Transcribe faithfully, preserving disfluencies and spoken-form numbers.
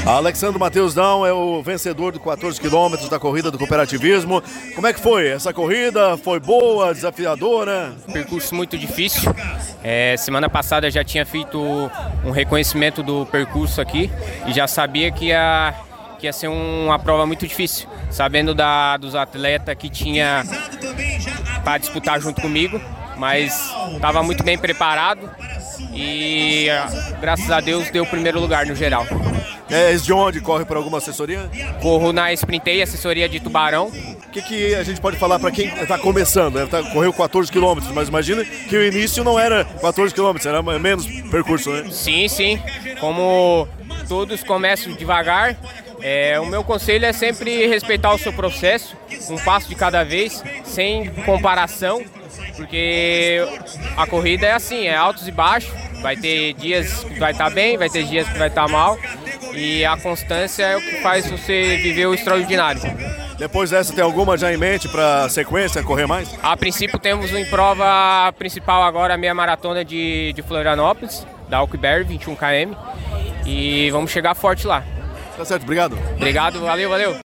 Alexandre Matheus Dão é o vencedor de quatorze quilômetros da corrida do cooperativismo. Como é que foi essa corrida? Foi boa, desafiadora? Percurso muito difícil. É, semana passada eu já tinha feito um reconhecimento do percurso aqui e já sabia que ia, que ia ser uma prova muito difícil, sabendo da, dos atletas que tinha para disputar junto comigo, mas estava muito bem preparado e graças a Deus deu o primeiro lugar no geral. É de onde? Corre por alguma assessoria? Corro na Sprintei, assessoria de Tubarão. O que, que a gente pode falar para quem está começando? Né? Tá, correu quatorze quilômetros, mas imagina que o início não era quatorze quilômetros, era menos percurso, né? Sim, sim. Como todos começam devagar, é, o meu conselho é sempre respeitar o seu processo, um passo de cada vez, sem comparação, porque a corrida é assim, é altos e baixos. Vai ter dias que vai estar bem, vai ter dias que vai estar mal. E a constância é o que faz você viver o extraordinário. Depois dessa, tem alguma já em mente para sequência, correr mais? A princípio temos em prova principal agora a meia maratona de, de Florianópolis, da Alckberry, vinte e um quilômetros. E vamos chegar forte lá. Tá certo, obrigado. Obrigado, valeu, valeu.